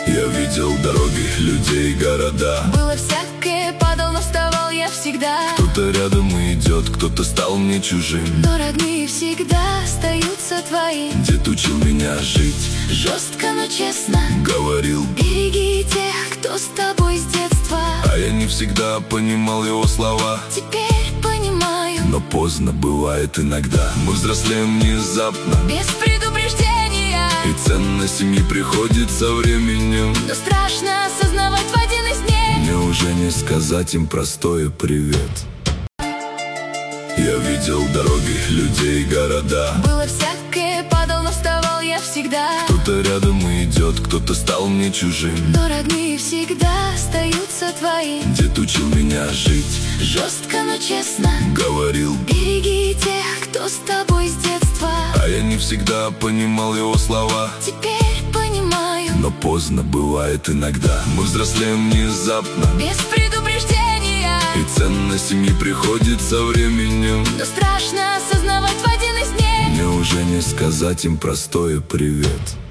Я видел дороги, людей, города. Было всякое, падал, но вставал я всегда. Кто-то рядом идет, кто-то стал мне чужим. Но родные всегда остаются твои. Дед учил меня жить Жестко, но честно говорил, береги тех, кто с тобой с детства. а я не всегда понимал его слова. Теперь понимаю, Но поздно бывает иногда. Мы взрослеем внезапно, без предупреждения. и ценность семьи приходит со временем. Но страшно осознавать в один из дней. Мне уже не сказать им простое привет. Я видел дороги, людей, города. Было всякое, падал, но вставал я всегда. Кто-то рядом идет, кто-то стал мне чужим. Но родные всегда остаются твои. Дед учил меня жить Жестко, но честно говорил, береги тех, кто с тобой с детства. а я не всегда понимал его слова. Теперь понимаю, Но поздно бывает иногда. Мы взрослеем внезапно, без предупреждения. и ценность семьи приходит со временем. Но страшно осознавать в один из дней. Мне уже не сказать им простое привет.